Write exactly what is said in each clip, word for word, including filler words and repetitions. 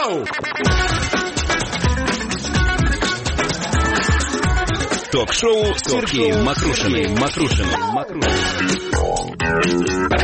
Ток-шоу! Ток-шоу с Сергеем Макрушиным. Макрушиным. Макрушиным.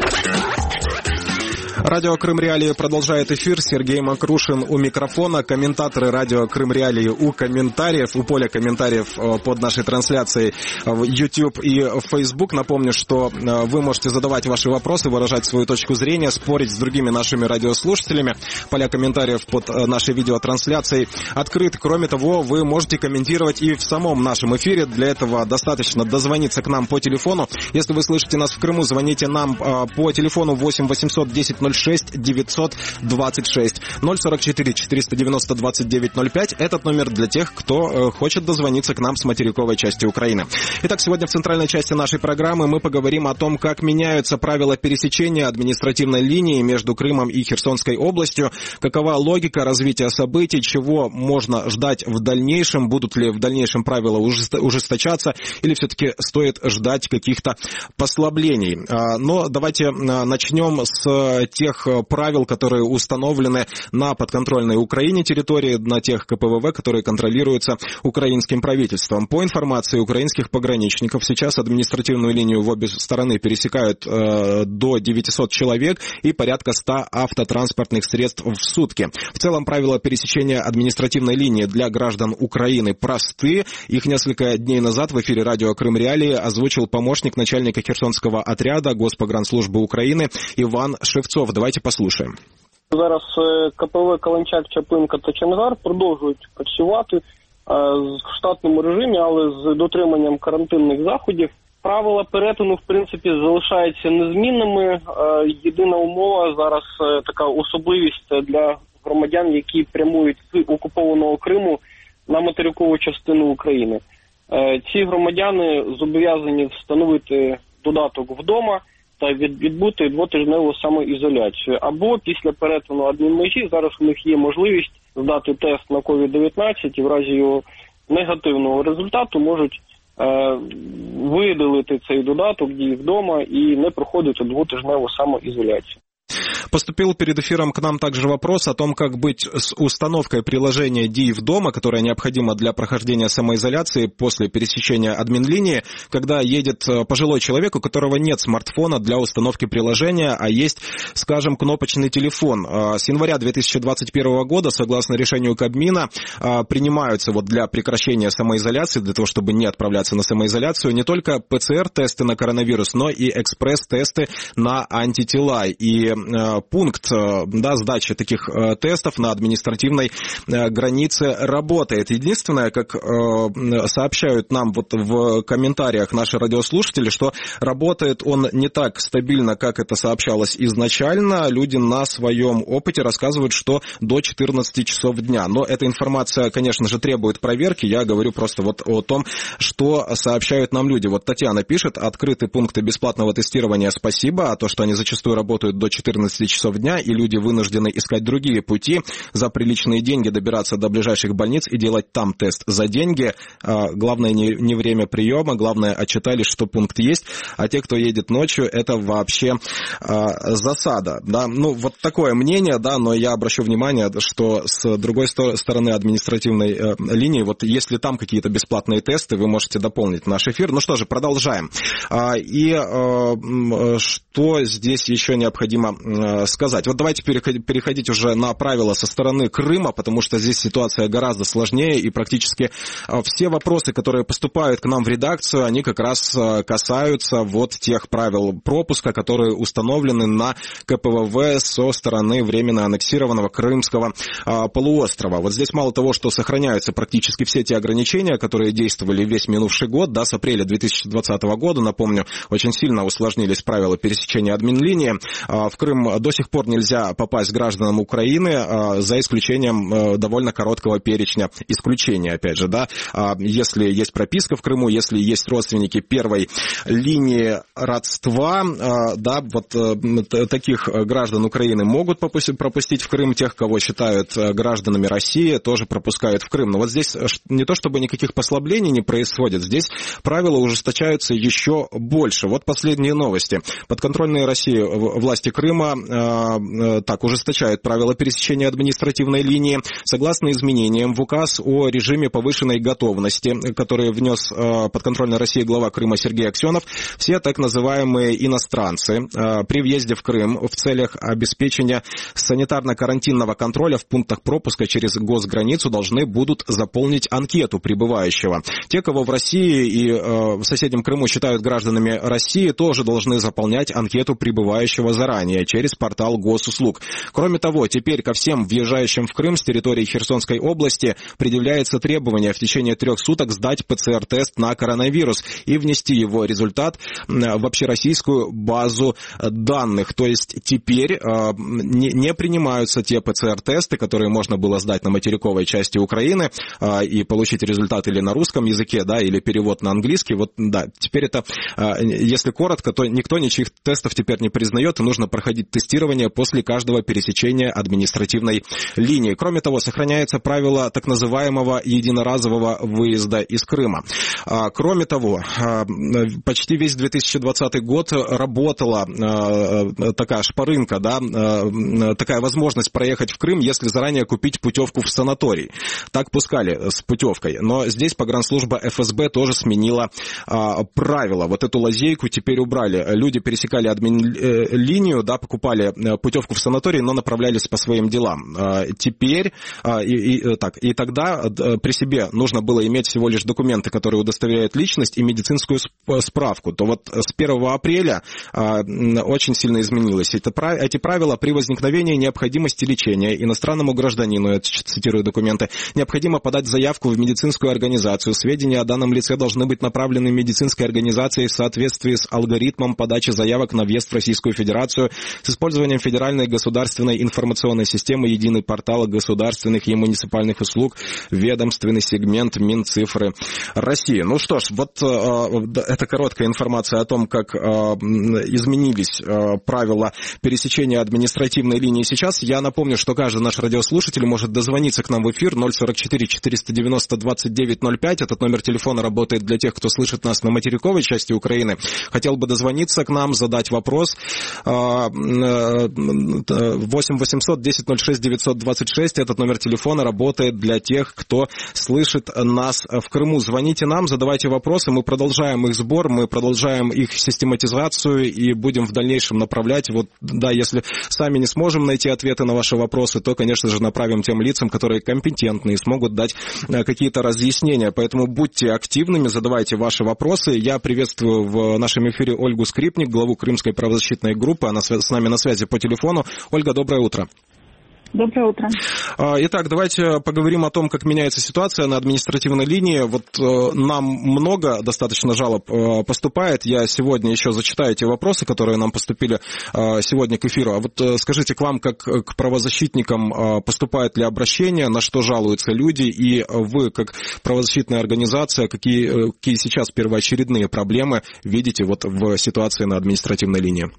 Радио Крым Реалии продолжает эфир. Сергей Макрушин у микрофона. Комментаторы радио Крым Реалии у комментариев, у поля комментариев под нашей трансляцией в YouTube и в Facebook. Напомню, что вы можете задавать ваши вопросы, выражать свою точку зрения, спорить с другими нашими радиослушателями. Поля комментариев под нашей видеотрансляцией открыты. Кроме того, вы можете комментировать и в самом нашем эфире. Для этого достаточно дозвониться к нам по телефону. Если вы слышите нас в Крыму, звоните нам по телефону восемь восемьсот десять ноль шесть девятьсот двадцать шесть ноль сорок четыре четыреста девяносто двадцать девять ноль пять. Этот номер для тех, кто хочет дозвониться к нам с материковой части Украины. Итак, сегодня в центральной части нашей программы мы поговорим о том, как меняются правила пересечения административной линии между Крымом и Херсонской областью, какова логика развития событий, чего можно ждать в дальнейшем, будут ли в дальнейшем правила ужесточаться или все-таки стоит ждать каких-то послаблений. Но давайте начнем с тех правил, которые установлены на подконтрольной Украине территории, на тех ка пэ вэ вэ, которые контролируются украинским правительством. По информации украинских пограничников, сейчас административную линию в обе стороны пересекают э, до девятисот человек и порядка ста автотранспортных средств в сутки. В целом правила пересечения административной линии для граждан Украины просты. Их несколько дней назад в эфире радио Крым Реалии озвучил помощник начальника Херсонского отряда Госпогранслужбы Украины Іван Шевцов. Давайте послухаємо. Зараз ка пе вэ Каланчак, Чаплинка та Чонгар продовжують працювати в штатному режимі, але з дотриманням карантинних заходів. Правила перетину, в принципі, залишаються незмінними. Єдина умова зараз така особливість для громадян, які прямують з окупованого Криму на материкову частину України. Ці громадяни зобов'язані встановити додаток вдома та відбути двотижневу самоізоляцію. Або після перетину адмінмежі зараз у них є можливість здати тест на ковід дев'ятнадцять і в разі його негативного результату можуть е, видалити цей додаток «Дії вдома» і не проходити двотижневу самоізоляцію. Поступил перед эфиром к нам также вопрос о том, как быть с установкой приложения «Диев дома», которое необходимо для прохождения самоизоляции после пересечения админлинии, когда едет пожилой человек, у которого нет смартфона для установки приложения, а есть, скажем, кнопочный телефон. С января две тысячи двадцать первого года, согласно решению Кабмина, принимаются вот для прекращения самоизоляции, для того, чтобы не отправляться на самоизоляцию, не только пэ цэ эр-тесты на коронавирус, но и экспресс-тесты на антитела. И пункт, да, сдачи таких э, тестов на административной э, границе работает. Единственное, как э, сообщают нам вот в комментариях наши радиослушатели, что работает он не так стабильно, как это сообщалось изначально. Люди на своем опыте рассказывают, что до четырнадцати часов дня. Но эта информация, конечно же, требует проверки. Я говорю просто вот о том, что сообщают нам люди. Вот Татьяна пишет: открыты пункты бесплатного тестирования, спасибо, а то, что они зачастую работают до четырнадцати часов дня, и люди вынуждены искать другие пути, за приличные деньги добираться до ближайших больниц и делать там тест за деньги. Главное не, не время приема, главное отчитались, что пункт есть, а те, кто едет ночью, это вообще а, засада. Да? Ну, вот такое мнение, да, но я обращу внимание, что с другой стороны административной э, линии, вот если там какие-то бесплатные тесты, вы можете дополнить наш эфир. Ну что же, продолжаем. А, и э, что здесь еще необходимо э, сказать? Вот давайте переходить уже на правила со стороны Крыма, потому что здесь ситуация гораздо сложнее, и практически все вопросы, которые поступают к нам в редакцию, они как раз касаются вот тех правил пропуска, которые установлены на ка пэ вэ вэ со стороны временно аннексированного Крымского полуострова. Вот здесь мало того, что сохраняются практически все те ограничения, которые действовали весь минувший год, да, с апреля две тысячи двадцатого года, напомню, очень сильно усложнились правила пересечения админлинии. В Крым до сих пор нельзя попасть гражданам Украины, за исключением довольно короткого перечня исключения, опять же, да, если есть прописка в Крыму, если есть родственники первой линии родства, да, вот таких граждан Украины могут пропустить в Крым, тех, кого считают гражданами России, тоже пропускают в Крым. Но вот здесь не то чтобы никаких послаблений не происходит, здесь правила ужесточаются еще больше. Вот последние новости. Подконтрольные России власти Крыма Госдума э, так ужесточает правила пересечения административной линии. Согласно изменениям в указ о режиме повышенной готовности, который внес э, подконтрольной России глава Крыма Сергей Аксенов, все так называемые иностранцы э, при въезде в Крым в целях обеспечения санитарно-карантинного контроля в пунктах пропуска через госграницу должны будут заполнить анкету прибывающего. Те, кого в России и э, в соседнем Крыму считают гражданами России, тоже должны заполнять анкету прибывающего заранее через портал госуслуг. Кроме того, теперь ко всем въезжающим в Крым с территории Херсонской области предъявляется требование в течение трех суток сдать ПЦР-тест на коронавирус и внести его результат в общероссийскую базу данных. То есть теперь э, не, не принимаются те ПЦР-тесты, которые можно было сдать на материковой части Украины э, и получить результат или на русском языке, да, или перевод на английский. Вот, да, теперь это, э, если коротко, то никто ничьих тестов теперь не признает, и нужно проходить тестирование после каждого пересечения административной линии. Кроме того, сохраняется правило так называемого единоразового выезда из Крыма. Э, кроме того, э, почти весь две тысячи двадцатый год работала э, такая шпарынка, да, э, такая возможность проехать в Крым, если заранее купить путевку в санаторий. Так пускали с путевкой. Но здесь погранслужба эф эс бэ тоже сменила э, правила. Вот эту лазейку теперь убрали. Люди пересекали админ-линию, да, покупали путевку в санаторий, но направлялись по своим делам. Э, теперь, э, и, и, так, и тогда э, при себе нужно было иметь всего лишь документы, которые удостоверяют личность и медицинскую справку. То вот с первого апреля э, очень сильно изменилось. Это, эти правила при возникновении необходимости лечения иностранному гражданину, я цитирую документы, необходимо подать заявку в медицинскую организацию. Сведения о данном лице должны быть направлены медицинской организации в соответствии с алгоритмом подачи заявок на въезд в Российскую Федерацию с использованием федеральной государственной информационной системы единый портал государственных и муниципальных услуг, ведомственный сегмент Минцифры России. Ну что ж, вот э, это короткая информация о том, как э, изменились э, правила пересечения административной линии сейчас. Я напомню, что каждый наш радиослушатель может дозвониться к нам в эфир ноль сорок четыре четыреста девяносто двадцать девять ноль пять. Этот номер телефона работает для тех, кто слышит нас на материковой части Украины. Хотел бы дозвониться к нам, задать вопрос. восемь восемьсот десять ноль шесть девятьсот двадцать шесть. Этот номер телефона работает для тех, кто слышит нас в Крыму. Звоните нам, задавайте вопросы. Мы продолжаем их сбор, мы продолжаем их систематизацию и будем в дальнейшем направлять. Вот, да, если сами не сможем найти ответы на ваши вопросы, то, конечно же, направим тем лицам, которые компетентны и смогут дать какие-то разъяснения. Поэтому будьте активными, задавайте ваши вопросы. Я приветствую в нашем эфире Ольгу Скрипник, главу Крымской правозащитной группы. Она с нами на связи по телефону. Ольга, доброе утро. Доброе утро. Итак, давайте поговорим о том, как меняется ситуация на административной линии. Вот нам много достаточно жалоб поступает. Я сегодня еще зачитаю те вопросы, которые нам поступили сегодня к эфиру. А вот скажите, к вам, как к правозащитникам, поступают ли обращения, на что жалуются люди, и вы, как правозащитная организация, какие, какие сейчас первоочередные проблемы видите вот в ситуации на административной линии?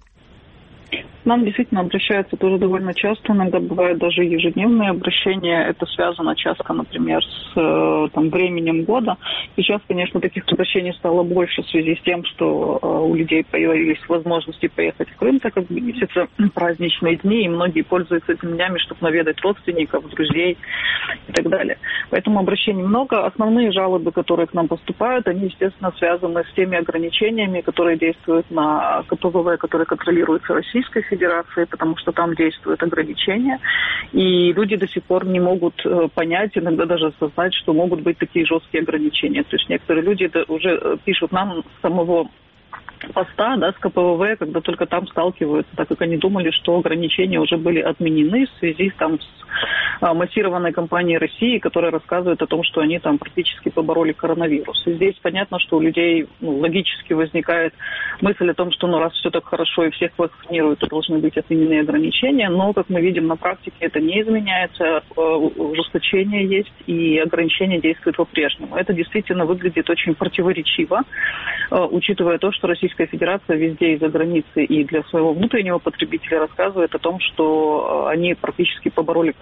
К нам действительно обращаются тоже довольно часто, иногда бывают даже ежедневные обращения. Это связано часто, например, с там, временем года. Сейчас, конечно, таких обращений стало больше в связи с тем, что у людей появились возможности поехать в Крым, так как близятся праздничные дни, и многие пользуются этими днями, чтобы наведать родственников, друзей и так далее. Поэтому обращений много. Основные жалобы, которые к нам поступают, они, естественно, связаны с теми ограничениями, которые действуют на ка пэ вэ вэ, которые контролируются Российской Федерации, потому что там действуют ограничения, и люди до сих пор не могут понять, иногда даже осознать, что могут быть такие жесткие ограничения. То есть некоторые люди уже пишут нам с самого поста, да, с ка пэ вэ вэ, когда только там сталкиваются, так как они думали, что ограничения уже были отменены в связи там, с а, массированной кампанией России, которая рассказывает о том, что они там практически побороли коронавирус. И здесь понятно, что у людей ну, логически возникает мысль о том, что ну, раз все так хорошо и всех вакцинируют, то должны быть отменены ограничения, но, как мы видим на практике, это не изменяется, ужесточение есть и ограничения действуют по-прежнему. Это действительно выглядит очень противоречиво, учитывая то, что Российская Федерация везде из-за границы и для своего внутреннего потребителя рассказывает о том, что они практически побороли коронавирус,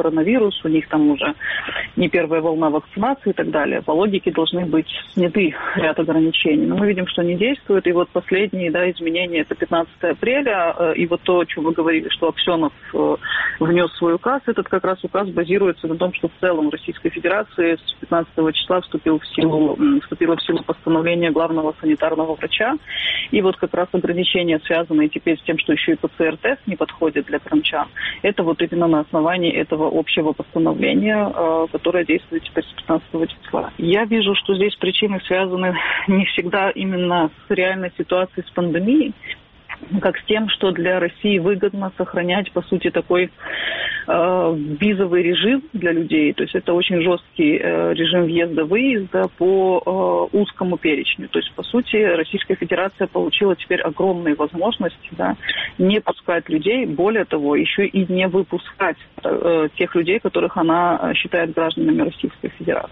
коронавирус, у них там уже не первая волна вакцинации и так далее. По логике должны быть сняты ряд ограничений. Но мы видим, что они действуют. И вот последние, да, изменения, это пятнадцатого апреля. И вот то, о чем вы говорили, что Аксенов внес свой указ, этот как раз указ базируется на том, что в целом в Российской Федерации с пятнадцатого числа вступил в силу, вступило в силу постановление главного санитарного врача. И вот как раз ограничения, связанные теперь с тем, что еще и ПЦР-тест не подходит для крымчан, это вот именно на основании этого общего постановления, которое действует теперь с пятнадцатого числа. Я вижу, что здесь причины связаны не всегда именно с реальной ситуацией с пандемией, как с тем, что для России выгодно сохранять, по сути, такой э, визовый режим для людей. То есть это очень жесткий э, режим въезда-выезда по э, узкому перечню. То есть, по сути, Российская Федерация получила теперь огромные возможности, да, не пускать людей, более того, еще и не выпускать э, тех людей, которых она считает гражданами Российской Федерации.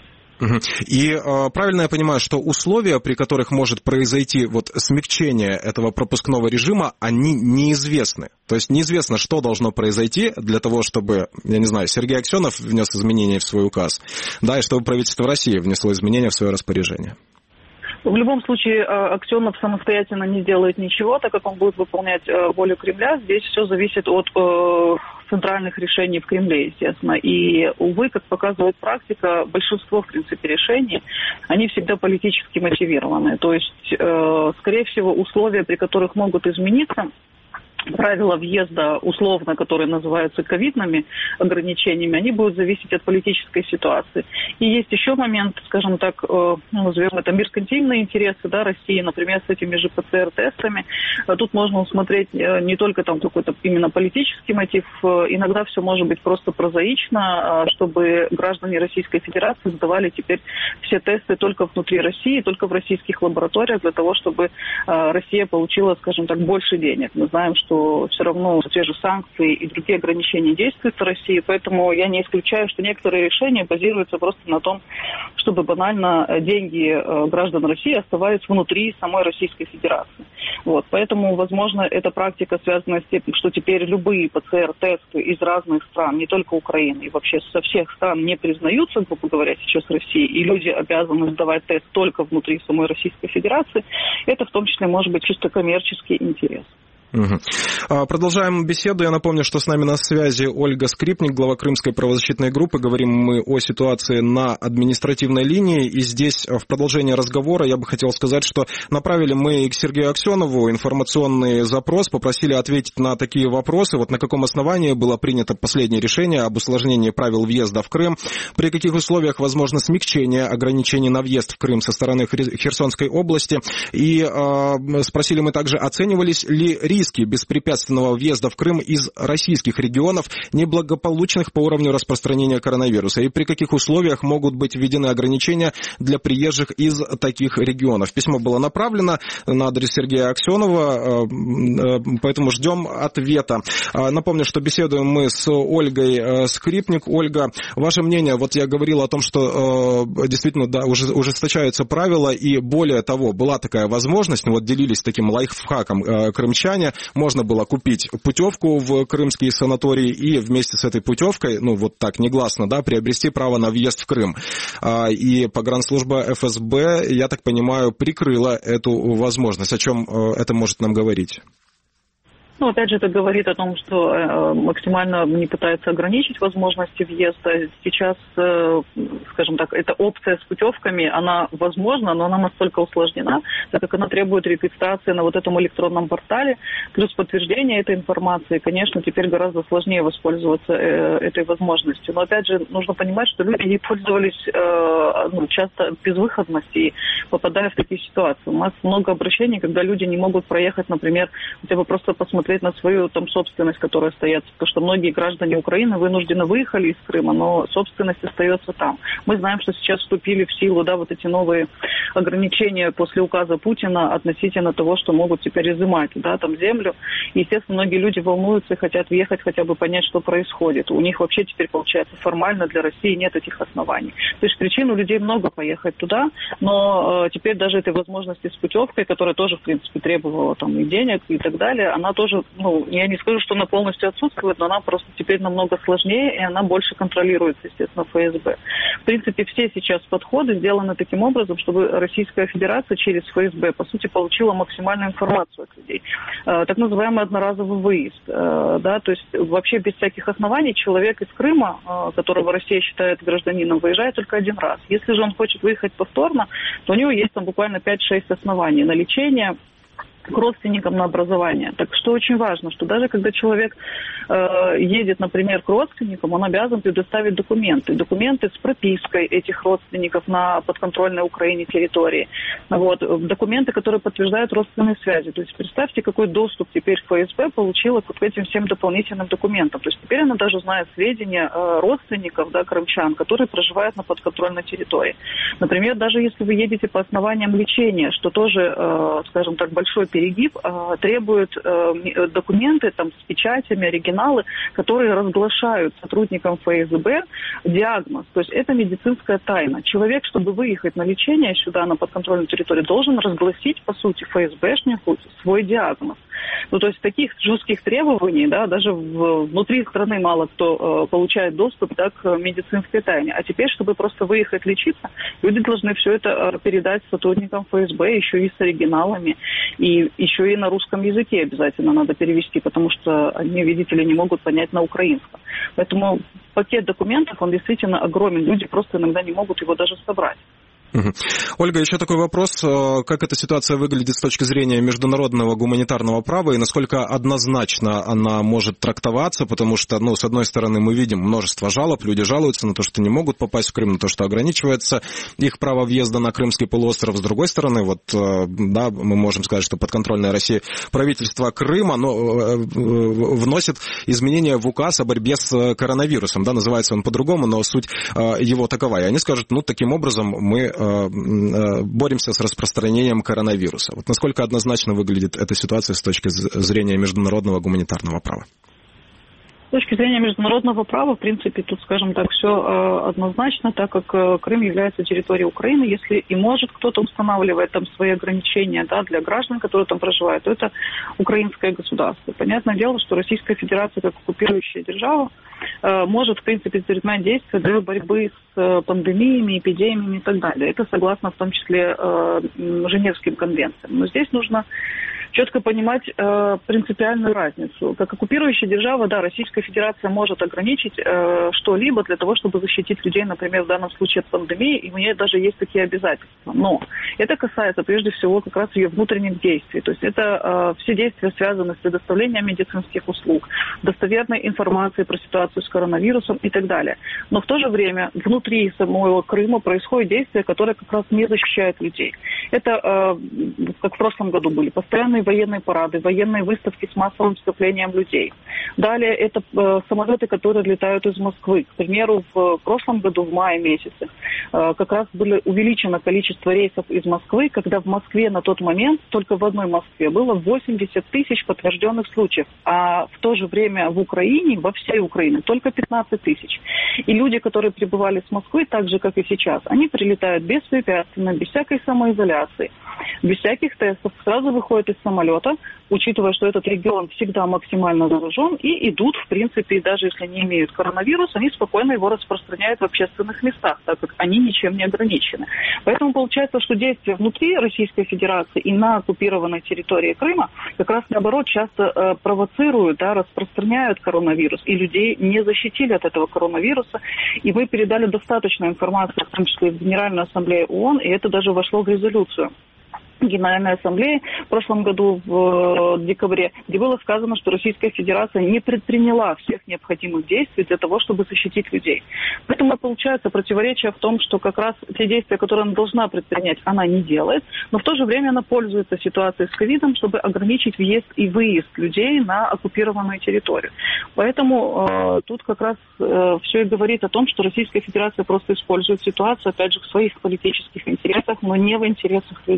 И э, правильно я понимаю, что условия, при которых может произойти вот смягчение этого пропускного режима, они неизвестны. То есть неизвестно, что должно произойти для того, чтобы, я не знаю, Сергей Аксенов внес изменения в свой указ, да, и чтобы правительство России внесло изменения в свое распоряжение. В любом случае, Аксенов самостоятельно не сделает ничего, так как он будет выполнять волю Кремля. Здесь все зависит от э, центральных решений в Кремле, естественно. И, увы, как показывает практика, большинство, в принципе, решений, они всегда политически мотивированы. То есть, э, скорее всего, условия, при которых могут измениться правила въезда, условно, которые называются ковидными ограничениями, они будут зависеть от политической ситуации. И есть еще момент, скажем так, ну, назовем это меркантильные интересы, да, России, например, с этими же ПЦР-тестами. Тут можно усмотреть не только там какой-то именно политический мотив, иногда все может быть просто прозаично, чтобы граждане Российской Федерации сдавали теперь все тесты только внутри России, только в российских лабораториях, для того, чтобы Россия получила, скажем так, больше денег. Мы знаем, что все равно те же санкции и другие ограничения действуют в России, поэтому я не исключаю, что некоторые решения базируются просто на том, чтобы банально деньги граждан России оставались внутри самой Российской Федерации. Вот, поэтому, возможно, эта практика связана с тем, что теперь любые ПЦР-тесты из разных стран, не только Украины, и вообще со всех стран не признаются, грубо говоря, сейчас России, и люди обязаны сдавать тест только внутри самой Российской Федерации, это в том числе может быть чисто коммерческий интерес. Угу. Продолжаем беседу. Я напомню, что с нами на связи Ольга Скрипник, глава Крымской правозащитной группы. Говорим мы о ситуации на административной линии. И здесь в продолжении разговора я бы хотел сказать, что направили мы к Сергею Аксенову информационный запрос, попросили ответить на такие вопросы. Вот на каком основании было принято последнее решение об усложнении правил въезда в Крым, при каких условиях возможно смягчение ограничений на въезд в Крым со стороны Херсонской области. И э, спросили мы также, оценивались ли риски беспрепятственного въезда в Крым из российских регионов, неблагополучных по уровню распространения коронавируса, и при каких условиях могут быть введены ограничения для приезжих из таких регионов. Письмо было направлено на адрес Сергея Аксенова, поэтому ждем ответа. Напомню, что беседуем мы с Ольгой Скрипник. Ольга, ваше мнение, вот я говорил о том, что действительно, да, уже ужесточаются правила, и более того, была такая возможность, вот делились таким лайфхаком крымчане, можно было купить путевку в крымские санатории и вместе с этой путевкой, ну вот так негласно, да, приобрести право на въезд в Крым. И погранслужба эф эс бэ, я так понимаю, прикрыла эту возможность. О чем это может нам говорить? Ну, опять же, это говорит о том, что э, максимально не пытается ограничить возможности въезда. Сейчас, э, скажем так, эта опция с путевками, она возможна, но она настолько усложнена, так как она требует регистрации на вот этом электронном портале, плюс подтверждение этой информации. Конечно, теперь гораздо сложнее воспользоваться э, этой возможностью. Но, опять же, нужно понимать, что люди не пользовались э, ну, часто безвыходности и попадая в такие ситуации. У нас много обращений, когда люди не могут проехать, например, хотя бы просто посмотреть на свою там собственность, которая остается, потому что многие граждане Украины вынуждены выехали из Крыма, но собственность остается там. Мы знаем, что сейчас вступили в силу, да, вот эти новые ограничения после указа Путина относительно того, что могут теперь изымать, да, там землю. И, естественно, многие люди волнуются и хотят въехать, хотя бы понять, что происходит. У них вообще теперь, получается, формально для России нет этих оснований. То есть причин у людей много поехать туда, но э, теперь даже этой возможности с путевкой, которая тоже, в принципе, требовала там и денег и так далее, она тоже тоже, ну, я не скажу, что она полностью отсутствует, но она просто теперь намного сложнее, и она больше контролируется, естественно, эф эс бэ. В принципе, все сейчас подходы сделаны таким образом, чтобы Российская Федерация через эф эс бэ, по сути, получила максимальную информацию от людей. Так называемый одноразовый выезд. Да, то есть вообще без всяких оснований человек из Крыма, которого Россия считает гражданином, выезжает только один раз. Если же он хочет выехать повторно, то у него есть там буквально пять-шесть оснований на лечение, к родственникам на образование. Так что очень важно, что даже когда человек э, едет, например, к родственникам, он обязан предоставить документы. Документы с пропиской этих родственников на подконтрольной Украине территории. Вот. Документы, которые подтверждают родственные связи. То есть представьте, какой доступ теперь эф эс бэ получила к этим всем дополнительным документам. То есть теперь она даже знает сведения э, родственников, да, крымчан, которые проживают на подконтрольной территории. Например, даже если вы едете по основаниям лечения, что тоже, э, скажем так, большой перегиб, э, требует э, документы там, с печатями, оригиналы, которые разглашают сотрудникам эф эс бэ диагноз. То есть это медицинская тайна. Человек, чтобы выехать на лечение сюда, на подконтрольную территорию, должен разгласить, по сути, эф эс бэшнику свой диагноз. Ну, то есть таких жестких требований, да, даже в, внутри страны мало кто э, получает доступ, да, к медицинской тайне. А теперь, чтобы просто выехать лечиться, люди должны все это э, передать сотрудникам эф эс бэ, еще и с оригиналами, и еще и на русском языке обязательно надо перевести, потому что они, видите ли, не могут понять на украинском. Поэтому пакет документов, он действительно огромен. Люди просто иногда не могут его даже собрать. Ольга, еще такой вопрос. Как эта ситуация выглядит с точки зрения международного гуманитарного права и насколько однозначно она может трактоваться? Потому что, ну, с одной стороны, мы видим множество жалоб, люди жалуются на то, что не могут попасть в Крым, на то, что ограничивается их право въезда на Крымский полуостров. С другой стороны, вот, да, мы можем сказать, что подконтрольное России правительство Крыма, но вносит изменения в указ о борьбе с коронавирусом. Да, называется он по-другому, но суть его такова. И они скажут, ну, таким образом мы боремся с распространением коронавируса. Вот насколько однозначно выглядит эта ситуация с точки зрения международного гуманитарного права? С точки зрения международного права, в принципе, тут, скажем так, все э, однозначно, так как э, Крым является территорией Украины. Если и может кто-то устанавливать там свои ограничения, да, для граждан, которые там проживают, то это украинское государство. Понятное дело, что Российская Федерация, как оккупирующая держава, э, может, в принципе, предпринимать действия для борьбы с э, пандемиями, эпидемиями и так далее. Это согласно, в том числе, э, Женевским конвенциям. Но здесь нужно четко понимать э, принципиальную разницу. Как оккупирующая держава, да, Российская Федерация может ограничить э, что-либо для того, чтобы защитить людей, например, в данном случае от пандемии, и у нее даже есть такие обязательства. Но это касается прежде всего как раз ее внутренних действий. То есть это э, все действия связаны с предоставлением медицинских услуг, достоверной информации про ситуацию с коронавирусом и так далее. Но в то же время внутри самого Крыма происходят действия, которые как раз не защищают людей. Это, э, как в прошлом году были, постоянные военные парады, военные выставки с массовым скоплением людей. Далее это э, самолеты, которые летают из Москвы. К примеру, в прошлом году, в мае месяце, э, как раз было увеличено количество рейсов из Москвы, когда в Москве на тот момент, только в одной Москве, было восемьдесят тысяч подтвержденных случаев. А в то же время в Украине, во всей Украине, только пятнадцать тысяч. И люди, которые прибывали с Москвы, так же, как и сейчас, они прилетают беспрепятственно, без всякой самоизоляции, без всяких тестов, сразу выходят из самолета, учитывая, что этот регион всегда максимально заражен, и идут, в принципе, даже если не имеют коронавирус, они спокойно его распространяют в общественных местах, так как они ничем не ограничены. Поэтому получается, что действия внутри Российской Федерации и на оккупированной территории Крыма как раз, наоборот, часто э, провоцируют, да, распространяют коронавирус, и людей не защитили от этого коронавируса, и мы передали достаточно информации, в том числе в Генеральную ассамблею ООН, и это даже вошло в резолюцию Генеральной ассамблеи в прошлом году в декабре, где было сказано, что Российская Федерация не предприняла всех необходимых действий для того, чтобы защитить людей. Поэтому получается противоречие в том, что как раз те действия, которые она должна предпринять, она не делает, но в то же время она пользуется ситуацией с ковидом, чтобы ограничить въезд и выезд людей на оккупированную территорию. Поэтому э, тут как раз э, все и говорит о том, что Российская Федерация просто использует ситуацию, опять же, в своих политических интересах, но не в интересах людей.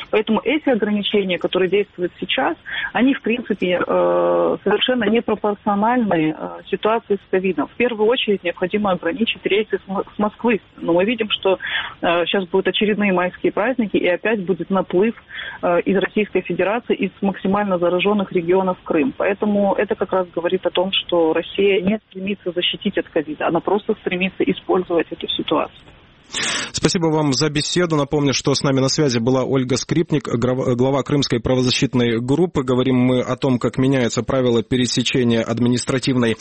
Поэтому эти ограничения, которые действуют сейчас, они, в принципе, совершенно непропорциональны ситуации с ковидом. В первую очередь необходимо ограничить рейсы с Москвы. Но мы видим, что сейчас будут очередные майские праздники, и опять будет наплыв из Российской Федерации, из максимально зараженных регионов в Крым. Поэтому это как раз говорит о том, что Россия не стремится защитить от ковида, она просто стремится использовать эту ситуацию. Спасибо вам за беседу. Напомню, что с нами на связи была Ольга Скрипник, глава Крымской правозащитной группы. Говорим мы о том, как меняются правила пересечения административной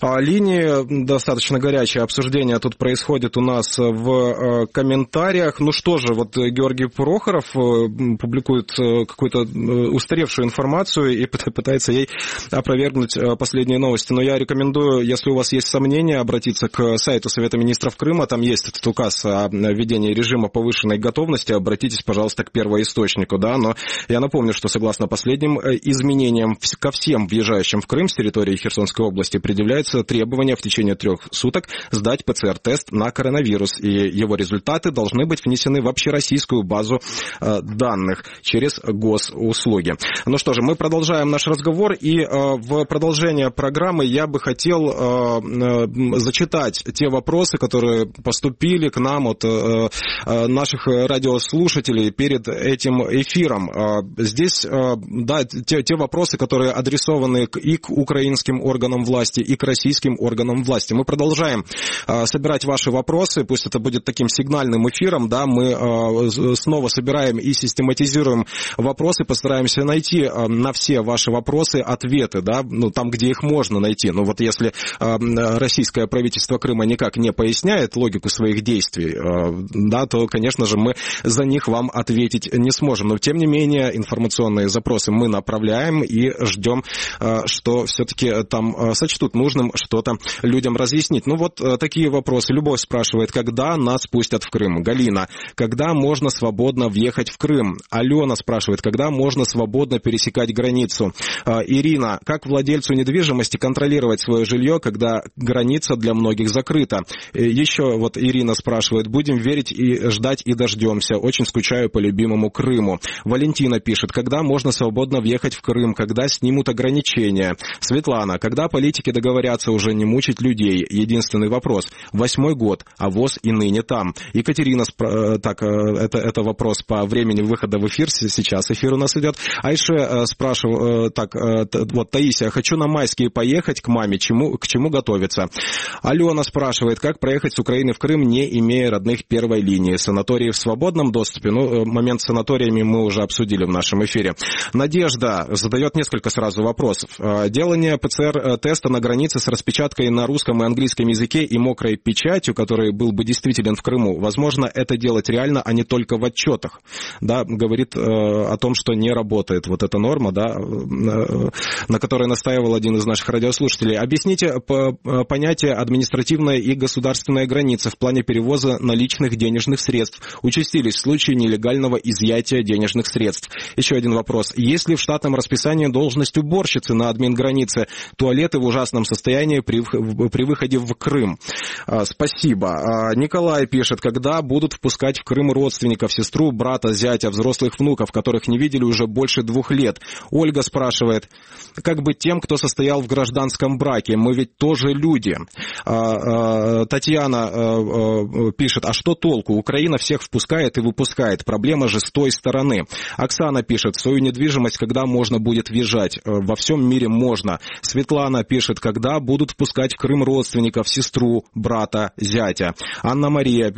линии. Достаточно горячее обсуждение тут происходит у нас в комментариях. Ну что же, вот Георгий Прохоров публикует какую-то устаревшую информацию и пытается ей опровергнуть последние новости. Но я рекомендую, если у вас есть сомнения, обратиться к сайту Совета министров Крыма. Там есть этот указ о введении режима повышенной готовности. Обратитесь, пожалуйста, к первоисточнику. Да? Но я напомню, что согласно последним изменениям ко всем въезжающим в Крым с территории Херсонской области предъявляется требование в течение трех суток сдать ПЦР-тест на коронавирус. И его результаты должны быть внесены в общероссийскую базу данных через госуслуги. Ну что же, мы продолжаем наш разговор. И в продолжение программы я бы хотел зачитать те вопросы, которые поступили к нам от наших радиослушателей перед этим эфиром. Здесь, да, те, те вопросы, которые адресованы и к украинским органам власти, и к российским органам власти. Мы продолжаем собирать ваши вопросы, пусть это будет таким сигнальным эфиром, да, мы снова собираем и систематизируем вопросы, постараемся найти на все ваши вопросы ответы, да, ну, там, где их можно найти. Ну, вот если российское правительство Крыма никак не поясняет логику своих действий, да, то, конечно же, мы за них вам ответить не сможем. Но, тем не менее, информационные запросы мы направляем и ждем, что все-таки там сочтут нужным что-то людям разъяснить. Ну, вот такие вопросы. Любовь спрашивает, когда нас пустят в Крым? Галина, когда можно свободно въехать в Крым? Алена спрашивает, когда можно свободно пересекать границу? Ирина, как владельцу недвижимости контролировать свое жилье, когда граница для многих закрыта? Еще вот Ирина спрашивает, будем верить и ждать и дождемся. Очень скучаю по любимому Крыму. Валентина пишет, когда можно свободно въехать в Крым, когда снимут ограничения. Светлана, когда политики договорятся уже не мучить людей? Единственный вопрос. Восьмой год, а ВОЗ и ныне там. Екатерина, так, это, это вопрос по времени выхода в эфир, сейчас эфир у нас идет. Айше спрашивает, так, вот Таисия, хочу на майские поехать к маме, чему, к чему готовиться? Алена спрашивает, как проехать с Украины в Крым, не имея родных первой линии? Санатории в свободном доступе? Ну, момент с санаториями мы уже обсудили в нашем эфире. Надежда задает несколько сразу вопросов. Делание ПЦР-теста на границе с распечаткой на русском и английском языке и мокрой печатью, который был бы действителен в Крыму, возможно, это делать реально, а не только в отчетах. Да, говорит э, о том, что не работает вот эта норма, да, э, на которой настаивал один из наших радиослушателей. Объясните по, понятие административная и государственная граница в плане перевоза наличных денежных средств. Участились случаи нелегального изъятия денежных средств. Еще один вопрос. Есть ли в штатном расписании должность уборщицы на админгранице? Туалеты в ужасном состоянии при, при выходе в Крым. А, спасибо. А, Николай пишет, когда будут впускать в Крым родственников, сестру, брата, зятя, взрослых внуков, которых не видели уже больше двух лет? Ольга спрашивает, как быть тем, кто состоял в гражданском браке? Мы ведь тоже люди. А, а, Татьяна а, пишет, а что толку? Украина всех впускает и выпускает. Проблема же с той стороны. Оксана пишет, свою недвижимость когда можно будет въезжать? Во всем мире можно. Светлана пишет, когда будут впускать в Крым родственников, сестру, брата, зятя? Анна-Мария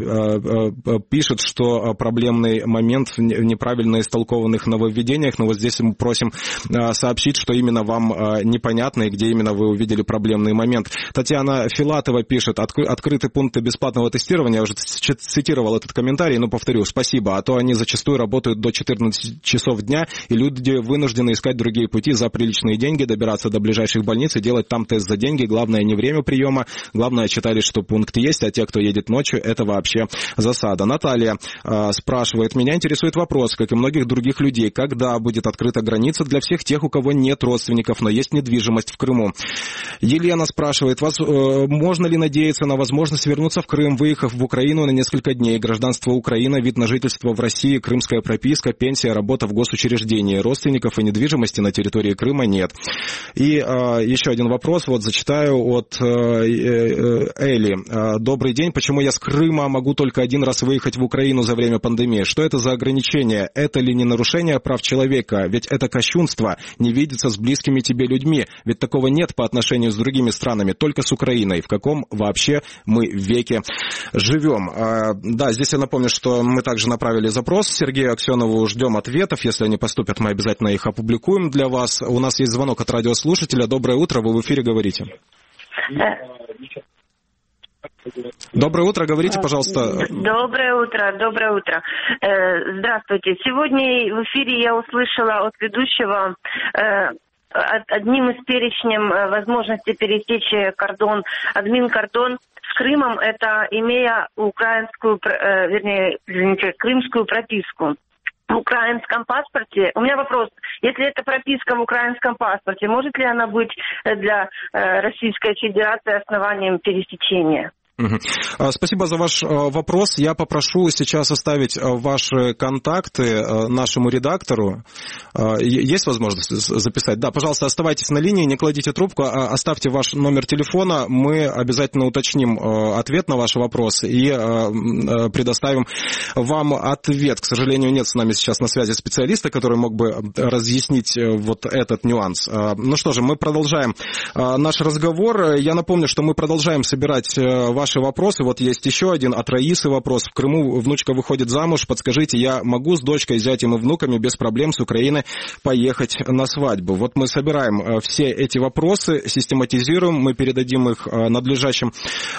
пишет, что проблемный момент в неправильно истолкованных нововведениях, но вот здесь мы просим сообщить, что именно вам непонятно и где именно вы увидели проблемный момент. Татьяна Филатова пишет, открыты пункты бесплатного тестирования, я уже цитировал этот комментарий, но повторю, спасибо, а то они зачастую работают до четырнадцати часов дня, и люди вынуждены искать другие пути за приличные деньги, добираться до ближайших больниц и делать там тест за деньги. Главное не время приема, главное читали, что пункт есть, а те, кто едет ночью, это вообще засада. Наталья э, спрашивает, меня интересует вопрос, как и многих других людей, когда будет открыта граница для всех тех, у кого нет родственников, но есть недвижимость в Крыму? Елена спрашивает, вас, э, можно ли надеяться на возможность вернуться в Крым, выехав в Украину Украину на несколько дней. Гражданство Украина, вид на жительство в России, крымская прописка, пенсия, работа в госучреждении. Родственников и недвижимости на территории Крыма нет. И э, еще один вопрос, вот зачитаю от э, э, Эли. Э, Добрый день. Почему я с Крыма могу только один раз выехать в Украину за время пандемии? Что это за ограничение? Это ли не нарушение прав человека? Ведь это кощунство, не видеться с близкими тебе людьми. Ведь такого нет по отношению с другими странами, только с Украиной. В каком вообще мы веке живем? Э, да, здесь я напомню, что мы также направили запрос Сергею Аксенову. Ждем ответов. Если они поступят, мы обязательно их опубликуем для вас. У нас есть звонок от радиослушателя. Доброе утро, вы в эфире, говорите. Доброе утро, говорите, пожалуйста. Доброе утро, доброе утро. Здравствуйте. Сегодня в эфире я услышала от ведущего одним из перечнем возможностей пересечь кордон, админкордон с Крымом, это имея украинскую, вернее, извините, крымскую прописку. В украинском паспорте. У меня вопрос. Если это прописка в украинском паспорте, может ли она быть для Российской Федерации основанием пересечения? Спасибо за ваш вопрос. Я попрошу сейчас оставить ваши контакты нашему редактору. Есть возможность записать? Да, пожалуйста, оставайтесь на линии, не кладите трубку, а оставьте ваш номер телефона. Мы обязательно уточним ответ на ваш вопрос и предоставим вам ответ. К сожалению, нет с нами сейчас на связи специалиста, который мог бы разъяснить вот этот нюанс. Ну что же, мы продолжаем наш разговор. Я напомню, что мы продолжаем собирать ваши вопросы. Вот есть еще один от Раисы вопрос. В Крыму внучка выходит замуж. Подскажите, я могу с дочкой, зятем и внуками без проблем с Украины поехать на свадьбу? Вот мы собираем все эти вопросы, систематизируем, мы передадим их надлежащим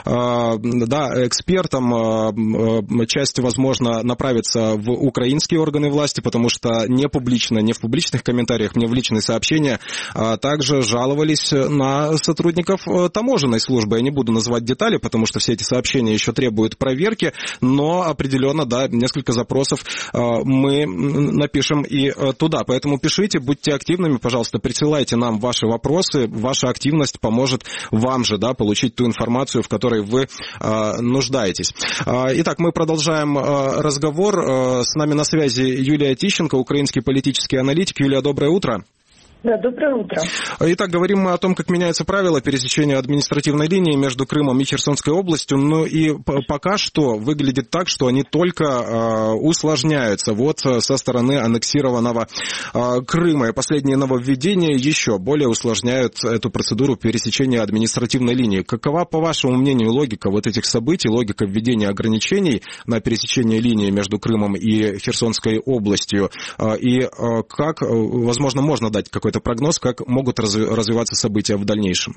да, экспертам. Часть, возможно, направится в украинские органы власти, потому что не публично, не в публичных комментариях, мне в личные сообщения а также жаловались на сотрудников таможенной службы. Я не буду называть детали, потому что все эти сообщения еще требуют проверки, но определенно, да, несколько запросов мы напишем и туда. Поэтому пишите, будьте активными, пожалуйста, присылайте нам ваши вопросы. Ваша активность поможет вам же, да, получить ту информацию, в которой вы нуждаетесь. Итак, мы продолжаем разговор. С нами на связи Юлия Тищенко, украинский политический аналитик. Юлия, доброе утро. Да, доброе утро. Итак, говорим мы о том, как меняются правила пересечения административной линии между Крымом и Херсонской областью. Ну и пока что выглядит так, что они только э, усложняются вот со стороны аннексированного э, Крыма. И последние нововведения еще более усложняют эту процедуру пересечения административной линии. Какова, по вашему мнению, логика вот этих событий, логика введения ограничений на пересечение линии между Крымом и Херсонской областью? Э, и э, как, возможно, можно дать какой-то прогноз, как могут развиваться события в дальнейшем?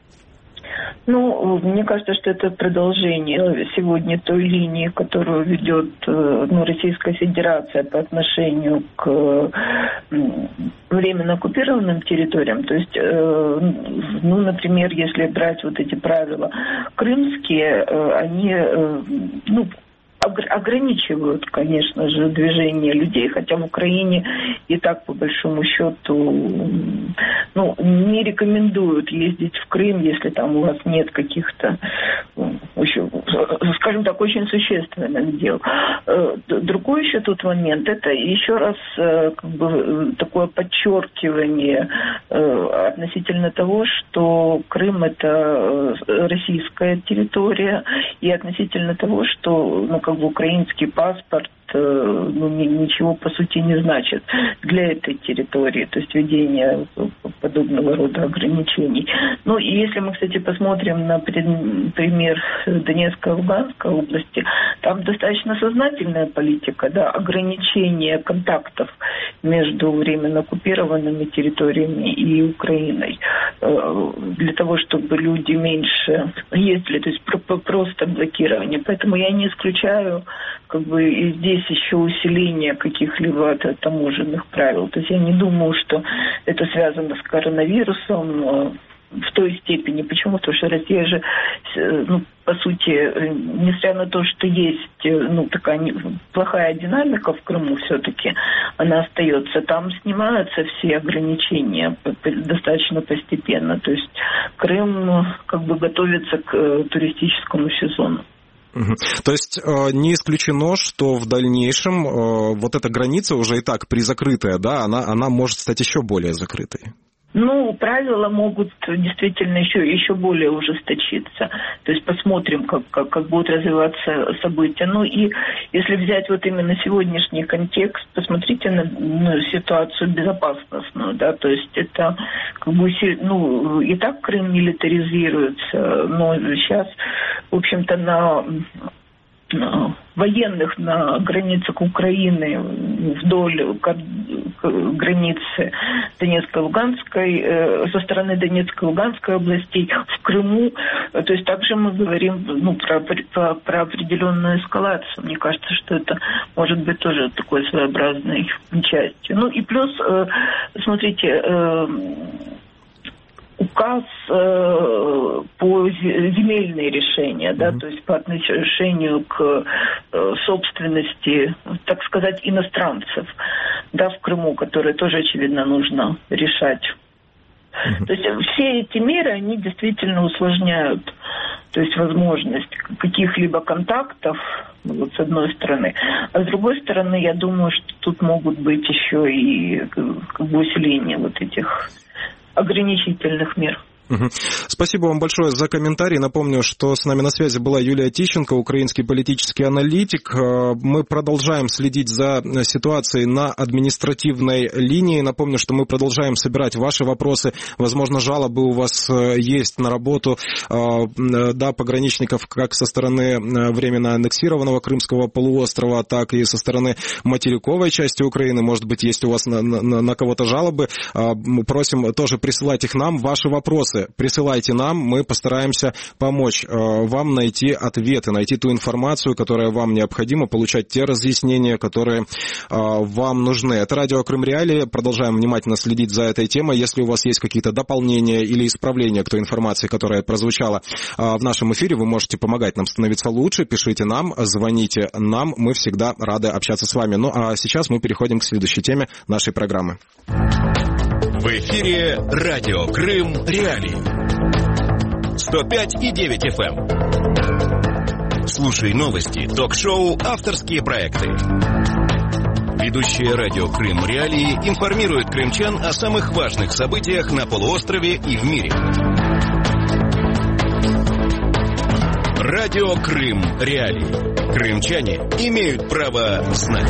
Ну, мне кажется, что это продолжение сегодня той линии, которую ведет ну, Российская Федерация по отношению к временно оккупированным территориям. То есть, ну, например, если брать вот эти правила крымские, они, ну, ограничивают, конечно же, движение людей, хотя в Украине и так, по большому счету, ну, не рекомендуют ездить в Крым, если там у вас нет каких-то, скажем так, очень существенных дел. Другой еще тут момент, это еще раз как бы такое подчеркивание относительно того, что Крым – это российская территория, и относительно того, что, ну, как бы украинский паспорт ну, ничего по сути не значит для этой территории, то есть введение подобного рода ограничений. Ну и если мы, кстати, посмотрим на пример Донецкой и Луганской области, там достаточно сознательная политика, да, ограничение контактов между временно оккупированными территориями и Украиной для того, чтобы люди меньше ездили, то есть просто блокирование. Поэтому я не исключаю как бы и здесь еще усиление каких-либо таможенных правил. То есть я не думаю, что это связано с коронавирусом в той степени. Почему? Потому что Россия же, ну, по сути, несмотря на то, что есть, ну, такая плохая динамика в Крыму все-таки, она остается. Там снимаются все ограничения достаточно постепенно. То есть Крым как бы готовится к туристическому сезону. Угу. То есть не исключено, что в дальнейшем вот эта граница уже и так призакрытая, да, она, она может стать еще более закрытой. Ну, правила могут действительно еще, еще более ужесточиться. То есть посмотрим, как, как, как будут развиваться события. Ну и если взять вот именно сегодняшний контекст, посмотрите на ну, ситуацию безопасностную, да, то есть это как бы, ну, и так Крым милитаризируется, но сейчас, в общем-то, на... военных на границах Украины вдоль границы Донецкой и Луганской, со стороны Донецкой и Луганской областей, в Крыму. То есть также мы говорим ну, про, про, про определенную эскалацию. Мне кажется, что это может быть тоже такой своеобразной частью. Ну и плюс, смотрите, указ э, по земельные решения, да, mm-hmm. то есть по отношению к э, собственности, так сказать, иностранцев, да, в Крыму, которые тоже, очевидно, нужно решать. Mm-hmm. То есть все эти меры, они действительно усложняют, то есть возможность каких-либо контактов, вот с одной стороны, а с другой стороны, я думаю, что тут могут быть еще и как бы усиление вот этих ограничительных мер. Угу. Спасибо вам большое за комментарий. Напомню, что с нами на связи была Юлия Тищенко, украинский политический аналитик. Мы продолжаем следить за ситуацией на административной линии. Напомню, что мы продолжаем собирать ваши вопросы. Возможно, жалобы у вас есть на работу да, пограничников как со стороны временно аннексированного Крымского полуострова, так и со стороны материковой части Украины. Может быть, есть у вас на, на, на кого-то жалобы. Мы просим тоже присылать их нам. Ваши вопросы присылайте нам, мы постараемся помочь вам найти ответы, найти ту информацию, которая вам необходима, получать те разъяснения, которые вам нужны. Это радио Крым Реалии. Продолжаем внимательно следить за этой темой. Если у вас есть какие-то дополнения или исправления к той информации, которая прозвучала в нашем эфире, вы можете помогать нам становиться лучше. Пишите нам, звоните нам. Мы всегда рады общаться с вами. Ну а сейчас мы переходим к следующей теме нашей программы. В эфире радио Крым Реалии. сто пять и девять эф эм. Слушай новости, ток-шоу, авторские проекты. Ведущие радио Крым Реалии информируют крымчан о самых важных событиях на полуострове и в мире. Радио Крым Реалии. Крымчане имеют право знать.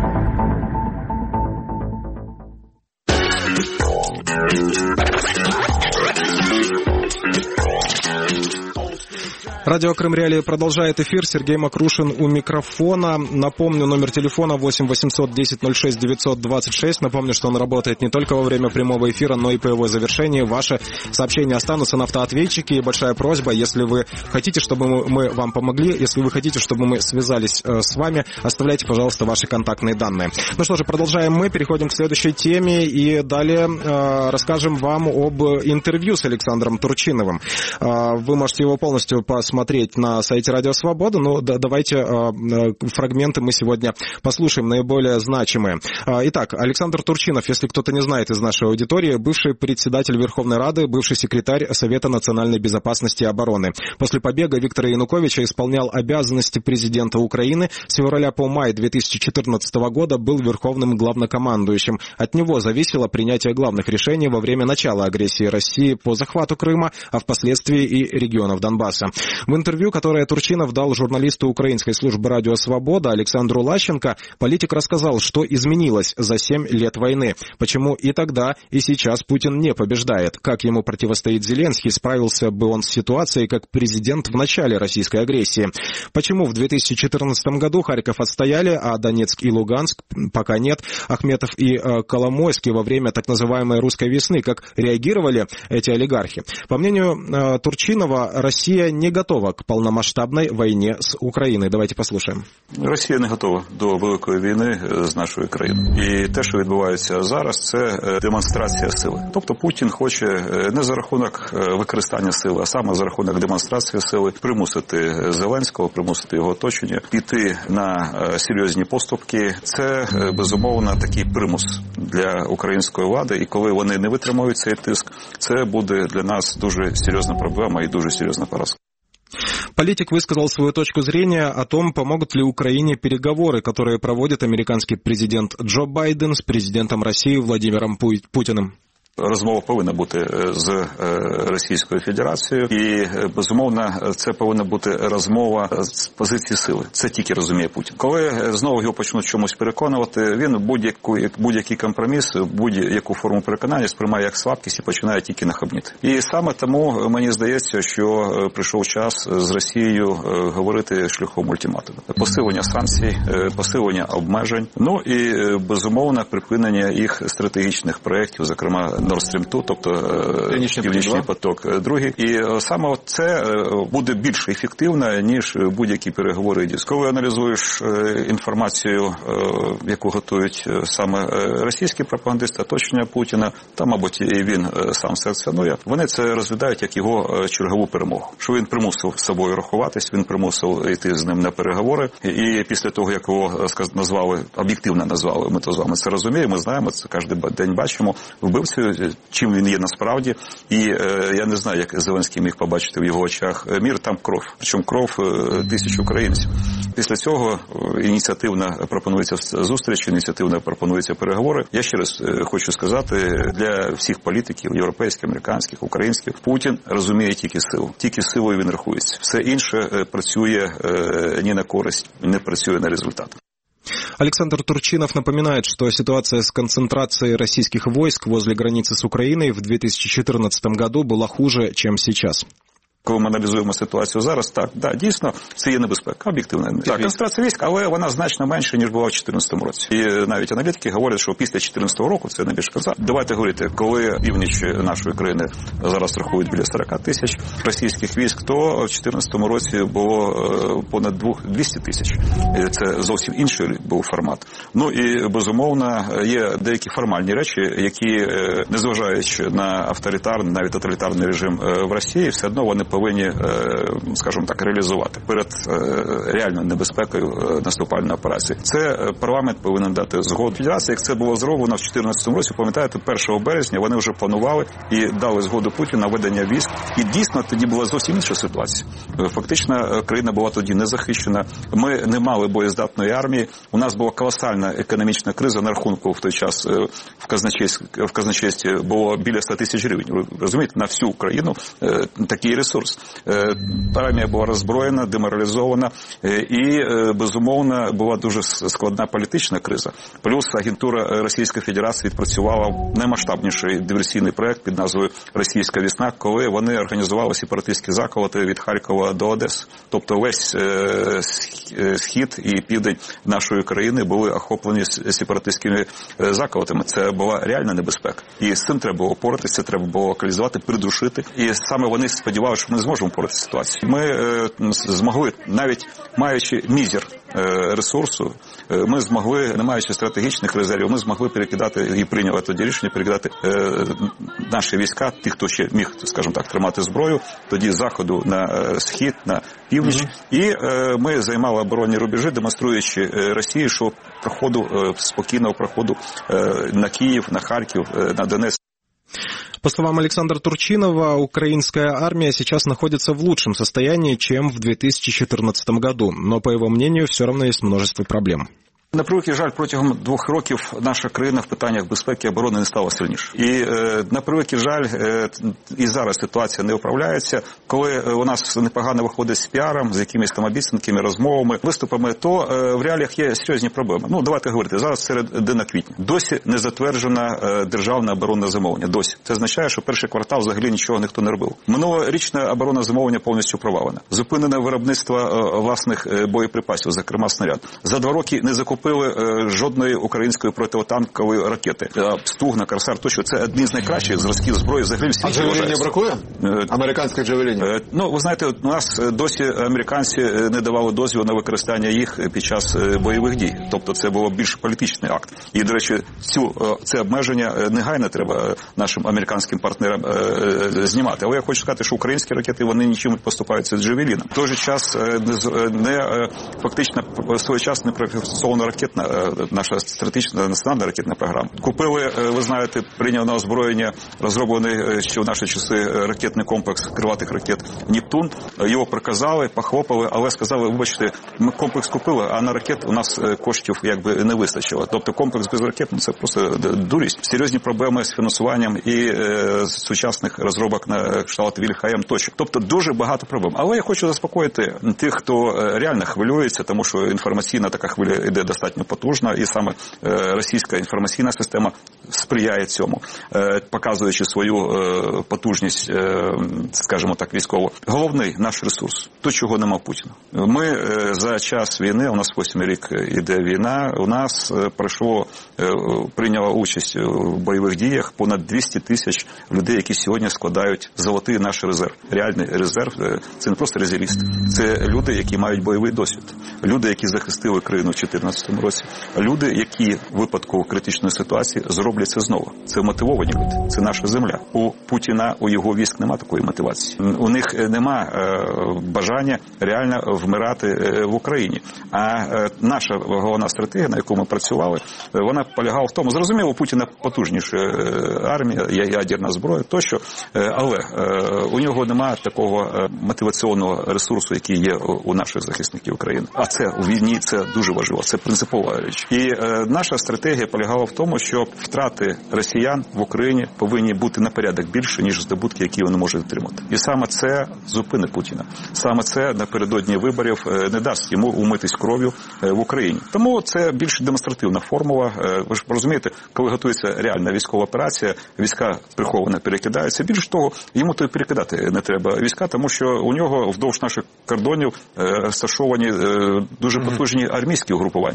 Радио Крым Реалии продолжает эфир. Сергей Макрушин у микрофона. Напомню, номер телефона восемь восемьсот десять ноль шесть девятьсот двадцать шесть. Напомню, что он работает не только во время прямого эфира, но и по его завершении. Ваши сообщения останутся на автоответчике. И большая просьба, если вы хотите, чтобы мы, мы вам помогли, если вы хотите, чтобы мы связались э, с вами, оставляйте, пожалуйста, ваши контактные данные. Ну что же, продолжаем мы, переходим к следующей теме и далее э, расскажем вам об интервью с Александром Турчиновым. Э, вы можете его полностью посмотреть смотреть на сайте Радио Свобода, но да, давайте э, фрагменты мы сегодня послушаем, наиболее значимые. Э, итак, Александр Турчинов, если кто-то не знает из нашей аудитории, бывший председатель Верховной Рады, бывший секретарь Совета национальной безопасности и обороны. После побега Виктора Януковича исполнял обязанности президента Украины. С февраля по май две тысячи четырнадцатого года был верховным главнокомандующим. От него зависело принятие главных решений во время начала агрессии России по захвату Крыма, а впоследствии и регионов Донбасса. В интервью, которое Турчинов дал журналисту украинской службы «Радио Свобода» Александру Лащенко, политик рассказал, что изменилось за семь лет войны, почему и тогда, и сейчас Путин не побеждает, как ему противостоит Зеленский, справился бы он с ситуацией как президент в начале российской агрессии, почему в две тысячи четырнадцатом году Харьков отстояли, а Донецк и Луганск пока нет, Ахметов и э, Коломойский во время так называемой русской весны, как реагировали эти олигархи. По мнению э, Турчинова, Россия не готова к полномасштабной війні з Україною. Давайте послухаємо. Росія не готова до великої війни з нашою країною. І те, що відбувається зараз, це демонстрація сили. Тобто Путін хоче не за рахунок використання сили, а саме за рахунок демонстрації сили примусити Зеленського, примусити його оточення, піти на серйозні поступки. Це, безумовно, такий примус для української влади. І коли вони не витримують цей тиск, це буде для нас дуже серйозна проблема і дуже серйозна поразка. Политик высказал свою точку зрения о том, помогут ли Украине переговоры, которые проводит американский президент Джо Байден с президентом России Владимиром Путиным. Розмова повинна бути з Російською Федерацією і, безумовно, це повинна бути розмова з позиції сили. Це тільки розуміє Путін. Коли знову його почнуть чомусь переконувати, він будь-яку, будь-який компроміс, будь-яку форму переконання сприймає як слабкість і починає тільки нахабніти. І саме тому мені здається, що прийшов час з Росією говорити шляхом ультиматуму. Посилення санкцій, посилення обмежень, ну і, безумовно, припинення їх стратегічних проєктів, зокрема Nord Stream два, тобто Північний поток другий. І саме це буде більш ефективно, ніж будь-які переговори. Коли аналізуєш інформацію, яку готують саме російські пропагандисти, оточення Путіна, там, мабуть, і він сам санкціонує, вони це розглядають як його чергову перемогу. Що він примусив з собою рахуватись, він примусив йти з ним на переговори. І після того, як його назвали, об'єктивно назвали, ми то з вами це розуміємо, ми знаємо, це кожен день бачимо, вбивцю, чим він є насправді. І е, я не знаю, як Зеленський міг побачити в його очах мір, там кров. Причому кров е, тисяч українців. Після цього ініціативно пропонується зустріч, ініціативно пропонуються переговори. Я ще раз е, хочу сказати, для всіх політиків, європейських, американських, українських, Путін розуміє тільки силу. Тільки силою він рахується. Все інше е, працює е, ні на користь, не працює на результат. Александр Турчинов напоминает, что ситуация с концентрацией российских войск возле границы с Украиной в две тысячи четырнадцатом году была хуже, чем сейчас. Коли ми аналізуємо ситуацію зараз, так, да, дійсно, це є небезпека, об'єктивна. Так, концентрація військ, але вона значно менше, ніж була в дві тисячі чотирнадцятому році. І навіть аналітики говорять, що після дві тисячі чотирнадцятого року, це найбільш каза. Давайте говорити, коли північ нашої країни зараз рахують біля сорок тисяч російських військ, то в дві тисячі чотирнадцятому році було понад двісті тисяч. Це зовсім інший був формат. Ну і, безумовно, є деякі формальні речі, які, незважаючи на авторитарний, навіть тоталітарний режим в Росії, все одно вони повинні, скажімо так, реалізувати перед реальною небезпекою наступальної операції. Це парламент повинен дати згоду. Федерація, як це було зроблено в дві тисячі чотирнадцятому році, пам'ятаєте, першого березня вони вже планували і дали згоду Путіну на ведення військ. І дійсно тоді була зовсім інша ситуація. Фактично країна була тоді не захищена. Ми не мали боєздатної армії. У нас була колосальна економічна криза. На рахунку в той час в казначействі, в казначействі було біля ста тисяч гривень. Розумієте, на всю Україну такий ресурс. Армія була роззброєна, деморалізована і, безумовно, була дуже складна політична криза. Плюс агентура Російської Федерації відпрацювала наймасштабніший диверсійний проект під назвою «Російська весна», коли вони організували сепаратистські заколоти від Харкова до Одеси. Тобто весь схід і південь нашої країни були охоплені сепаратистськими заколотами. Це була реальна небезпека. І з цим треба було боротися, це треба було локалізувати, придушити. І саме вони сподівалися, що ми не зможемо боротися з ситуацією. Ми е, змогли, навіть маючи мізер е, ресурсу, е, ми змогли, не маючи стратегічних резервів, ми змогли перекидати, і прийняли тоді рішення, перекидати е, наші війська, ті, хто ще міг, скажімо так, тримати зброю, тоді з заходу на е, схід, на північ. Mm-hmm. І е, ми займали оборонні рубежі, демонструючи е, Росії, що проходу, е, спокійного проходу е, на Київ, на Харків, е, на Донецьк. По словам Александра Турчинова, украинская армия сейчас находится в лучшем состоянии, чем в две тысячи четырнадцатом году, но, по его мнению, все равно есть множество проблем. На превеликий жаль, протягом двох років наша країна в питаннях безпеки і оборони не стала сильніше. І е, на превеликий жаль, е, і зараз ситуація не управляється. Коли у нас непогано виходить з піаром, з якимись там обіцянками, розмовами, виступами, то е, в реаліях є серйозні проблеми. Ну, давайте говорити, зараз середина квітня. Досі не затверджена е, державне оборонне замовлення. Досі. Це означає, що перший квартал взагалі нічого ніхто не робив. Минулорічне оборонне замовлення повністю провалене. Зупинене виробництво е, власних е, боєприпасів, зокрема снаряд. За два роки не закупили жодної української протитанкової ракети. Стугна, Корсар, тощо це одні з найкращих зразків зброї взагалі в світі. А джавелінів бракує? Американських джавелінів? Ну, ви знаєте, у нас досі американці не давали дозвіл на використання їх під час бойових дій. Тобто це було більш політичний акт. І, до речі, цю, це обмеження негайно треба нашим американським партнерам знімати. Але я хочу сказати, що українські ракети, вони нічим не поступаються з джавеліном. В той же час не, не фактично своєчасно не профінансована ракетна, наша стратегічна національна ракетна програма. Купили, ви знаєте, прийняв на озброєння розроблений ще в наші часи ракетний комплекс крилатих ракет «Нептун». Його приказали, похлопали, але сказали, вибачте, ми комплекс купили, а на ракет у нас коштів якби не вистачило. Тобто комплекс без ракет – це просто дурість. Серйозні проблеми з фінансуванням і е, сучасних розробок на кшталт Вільхаєм тощо. Тобто дуже багато проблем. Але я хочу заспокоїти тих, хто реально хвилюється, тому що інформаційна така хвиля йде достатньо потужна, і саме е, російська інформаційна система сприяє цьому, е, показуючи свою е, потужність, е, скажімо так, військову. Головний наш ресурс – то, чого нема Путіна. Ми е, за час війни, у нас восьмий рік іде війна, у нас е, пройшло, е, прийняло участь в бойових діях понад двісті тисяч людей, які сьогодні складають золотий наш резерв. Реальний резерв – це не просто резервісти, це люди, які мають бойовий досвід, люди, які захистили країну в дві тисячі чотирнадцятому році, люди, які в випадку критичної ситуації зроблять це знову. Це мотивовані люди, це наша земля. У Путіна, у його військ нема такої мотивації. У них нема е, бажання реально вмирати е, в Україні. А е, наша головна стратегія, на яку ми працювали, вона полягала в тому, зрозуміло, у Путіна потужніша армія, ядерна зброя тощо, е, але е, у нього нема такого е, мотиваційного ресурсу, який є у наших захисників України. А це у війні, це дуже важливо, це принципова річ. І е, наша стратегія полягала в тому, що втрати росіян в Україні повинні бути на порядок більше, ніж здобутки, які вони можуть отримати. І саме це зупинить Путіна. Саме це напередодні виборів е, не дасть йому умитись кров'ю е, в Україні. Тому це більш демонстративна формула. Е, ви ж розумієте, коли готується реальна військова операція, війська приховано перекидаються. Більше того, йому то й перекидати не треба війська, тому що у нього вдовж наших кордонів е, розташовані е, дуже потужні армійські угрупування.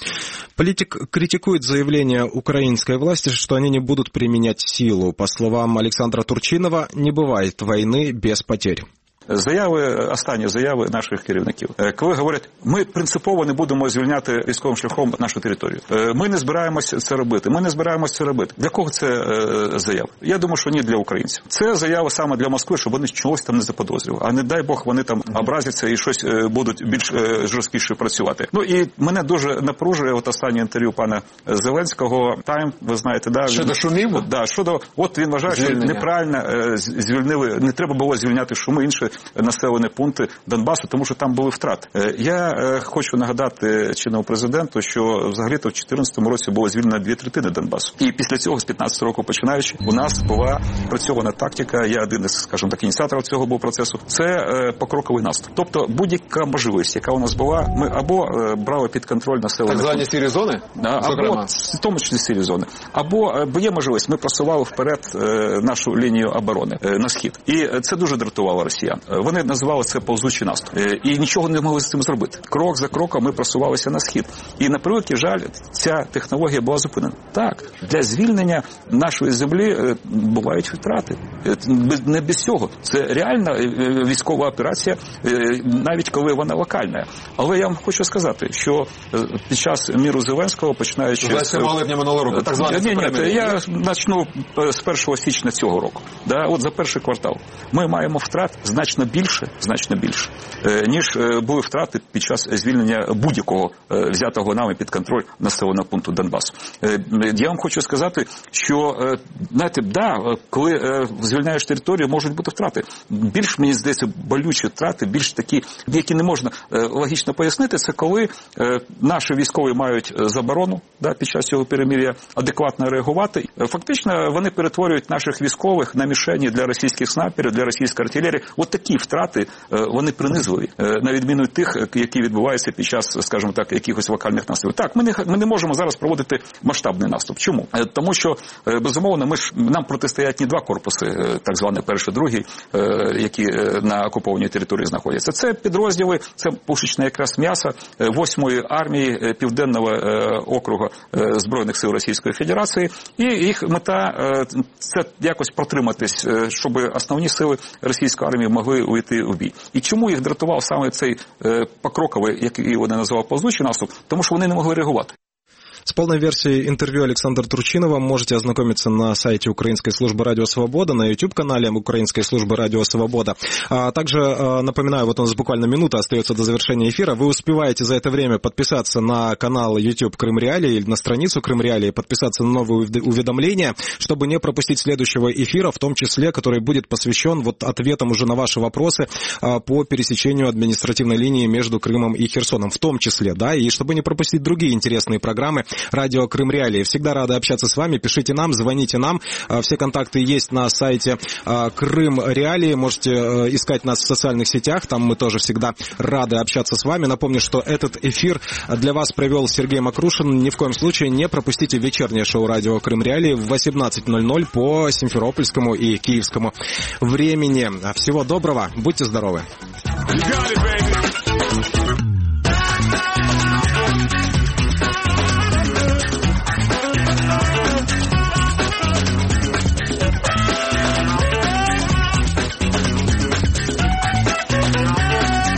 Политик критикует заявление украинской власти, что они не будут применять силу. По словам Александра Турчинова, не бывает войны без потерь. Заяви, останні заяви наших керівників. Коли говорять, ми принципово не будемо звільняти військовим шляхом нашу територію. Ми не збираємося це робити. Ми не збираємося це робити. Для кого це заява? Я думаю, що ні для українців. Це заява саме для Москви, щоб вони чогось там не заподозрювали. А не дай Бог, вони там образяться і щось будуть більш жорсткіше працювати. Ну і мене дуже напружує от останнє інтерв'ю пана Зеленського. Тайм, ви знаєте, да, щодо шумів? Да, щодо, от він вважає, що неправильно звільнили, не треба було звільняти шуми, інші населені пункти Донбасу, тому що там були втрати. Я е, хочу нагадати чинному президенту, що взагалі-то в дві тисячі чотирнадцятому році було звільнено дві третини Донбасу. І після цього, з п'ятнадцятого року починаючи, у нас була працьована тактика, я один із, скажімо так, ініціаторів цього був процесу, це е, покроковий наступ. Тобто будь-яка можливість, яка у нас була, ми або е, брали під контроль населення. Так звані сірі зони? Або, в тому числі сірі зони. Або, бо є можливість, ми просували вперед е, нашу лінію оборони е, на схід. І це дуже дратувало росіян. Вони називали це повзучий наступ. І нічого не могли з цим зробити. Крок за кроком ми просувалися на схід. І, на превеликий жаль, ця технологія була зупинена. Так, для звільнення нашої землі бувають втрати. Не без цього. Це реальна військова операція, навіть коли вона локальна. Але я вам хочу сказати, що під час міру Зеленського, починаючи... двадцять сьомого липня минулого року. Так званий ні, ні, я почну з першого січня цього року. Да, от за перший квартал. Ми маємо втрат значно більше, значно більше, ніж були втрати під час звільнення будь-якого взятого нами під контроль населеного пункту Донбасу. Я вам хочу сказати, що, знаєте, да, коли звільняєш територію, можуть бути втрати. Більш, мені здається, болючі втрати, більш такі, які не можна логічно пояснити, це коли наші військові мають заборону, да, під час цього перемир'я адекватно реагувати. Фактично, вони перетворюють наших військових на мішені для російських снайперів, для російської артилерії. От такі втрати, вони принизливі, на відміну тих, які відбуваються під час, скажімо так, якихось локальних наступів. Так, ми не, ми не можемо зараз проводити масштабний наступ. Чому? Тому що, безумовно, ми ж, нам протистоять не два корпуси, так званий перший, другий, які на окупованій території знаходяться. Це підрозділи, це пушечне якраз м'ясо восьмої армії Південного округу Збройних сил Російської Федерації. І їх мета – це якось протриматись, щоб основні сили російської армії могли увійти в бій. І чому їх дратував саме цей покроковий, який вони називали повзучий наступ? Тому що вони не могли реагувати. С полной версией интервью Александра Турчинова можете ознакомиться на сайте Украинской службы Радио Свобода, на YouTube-канале Украинской службы Радио Свобода. А также напоминаю, вот у нас буквально минута остается до завершения эфира. Вы успеваете за это время подписаться на канал YouTube Крым Реалии или на страницу Крым Реалии, подписаться на новые уведомления, чтобы не пропустить следующего эфира, в том числе, который будет посвящен вот ответам уже на ваши вопросы по пересечению административной линии между Крымом и Херсоном, в том числе, да, и чтобы не пропустить другие интересные программы радио Крым Реалии. Всегда рады общаться с вами, пишите нам, звоните нам, все контакты есть на сайте Крым Реалии, можете искать нас в социальных сетях, там мы тоже всегда рады общаться с вами. Напомню, что этот эфир для вас провел Сергей Макрушин. Ни в коем случае не пропустите вечернее шоу радио Крым Реалии в восемнадцать ноль ноль по симферопольскому и киевскому времени. Всего доброго, будьте здоровы.